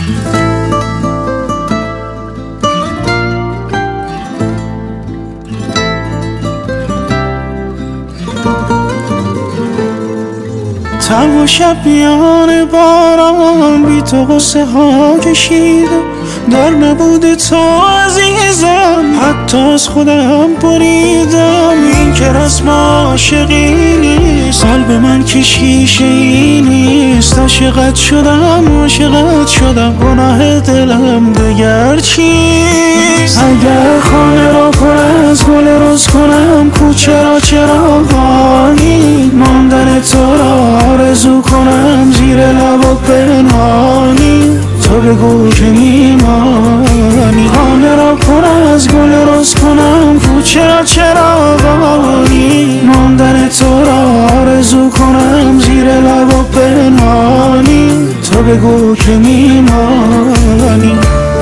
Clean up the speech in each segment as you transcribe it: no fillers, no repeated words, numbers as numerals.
تنها شب میان باران بی تو غصه ها کشیدم، در نبود تو عزیزم حتی از خودم بریدم. این که رسم عاشقی نیست، قلب من که شیشه ای نیست. عاشقت شدم گناه دلم دگر چیست؟ اگر خانه را پر از گل رز کنم، کوچه را چراغانی، ماندن تو را آرزو کنم زیر لب و پنهانی. تو بگو که میمانی. خانه را پر از گل رز کنم، کوچه را چراغانی، ماندن تو را آرزو کنم زیر لب و پنهانی. تو بگو که میمانی.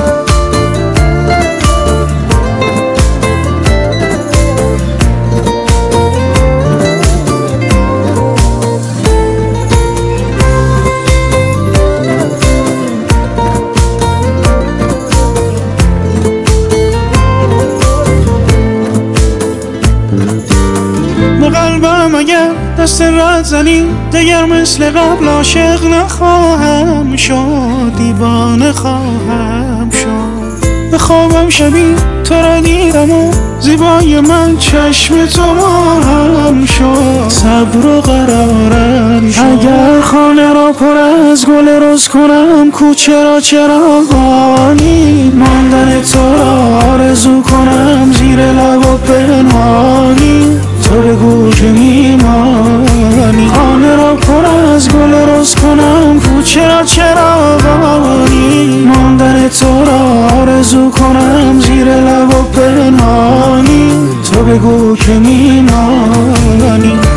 به قلبم اگر دست رد زنی، دیگر مثل قبل عاشق نخواهم شد، دیوانه خواهم شد. به خوابم شبی تو را دیدم و زیبای من چشم تو ماهم شد، صبر و قرارم شد. اگر خانه را پر از گل رز کنم، کوچه را چراغانی، ماندن تو را آرزو کنم زیر لب و پنهانی. تو بگو که میمانی. خانه را پر از گل رز کنم، کوچه را چراغانی، ماندن تو را آرزو کنم زیر لب و پنهانی. تو بگو که میمانی.